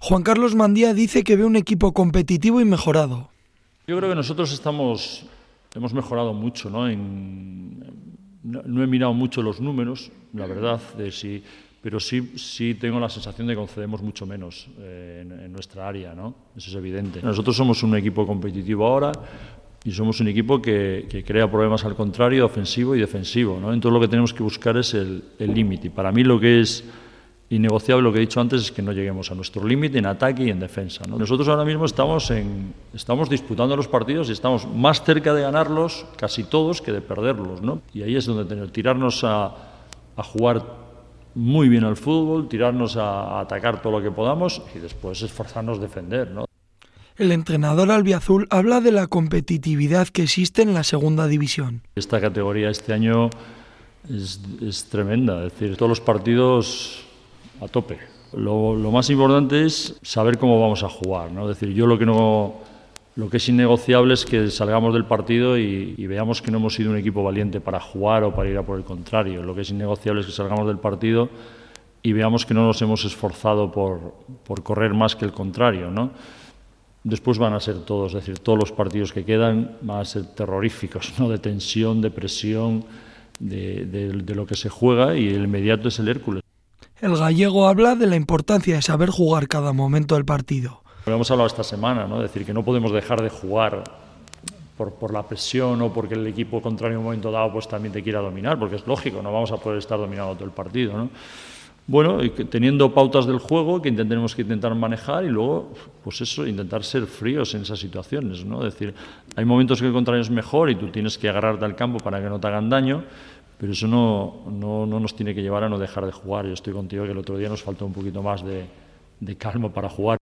Juan Carlos Mandía dice que ve un equipo competitivo y mejorado. Yo creo que nosotros hemos mejorado mucho, ¿no? No he mirado mucho los números, la verdad, pero sí tengo la sensación de que concedemos mucho menos en nuestra área, ¿no? Eso es evidente. Nosotros somos un equipo competitivo ahora y somos un equipo que crea problemas al contrario, ofensivo y defensivo, ¿no? Entonces lo que tenemos que buscar es el límite. Y para mí lo que es innegociable, lo que he dicho antes, es que no lleguemos a nuestro límite en ataque y en defensa, ¿no? Nosotros ahora mismo estamos disputando los partidos y estamos más cerca de ganarlos, casi todos, que de perderlos, ¿no? Y ahí es donde tenemos que tirarnos a jugar muy bien al fútbol, tirarnos a atacar todo lo que podamos y después esforzarnos a defender, ¿no? El entrenador albiazul habla de la competitividad que existe en la segunda división. Esta categoría este año es tremenda, es decir, todos los partidos a tope. Lo más importante es saber cómo vamos a jugar, ¿no? Es decir, yo lo que es innegociable es que salgamos del partido y veamos que no hemos sido un equipo valiente para jugar o para ir a por el contrario. Lo que es innegociable es que salgamos del partido y veamos que no nos hemos esforzado por correr más que el contrario, ¿no? Después van a ser todos, es decir, todos los partidos que quedan van a ser terroríficos, ¿no? De tensión, de presión, de lo que se juega, y el inmediato es el Hércules. El gallego habla de la importancia de saber jugar cada momento del partido. Lo hemos hablado esta semana, ¿no? Es decir, que no podemos dejar de jugar por la presión o porque el equipo contrario en un momento dado pues también te quiera dominar, porque es lógico, no vamos a poder estar dominando todo el partido, ¿no? Bueno, teniendo pautas del juego que tenemos que intentar manejar y luego, pues eso, intentar ser fríos en esas situaciones, ¿no? Es decir, hay momentos que el contrario es mejor y tú tienes que agarrarte al campo para que no te hagan daño, pero eso no nos tiene que llevar a no dejar de jugar. Yo estoy contigo que el otro día nos faltó un poquito más de calma para jugar.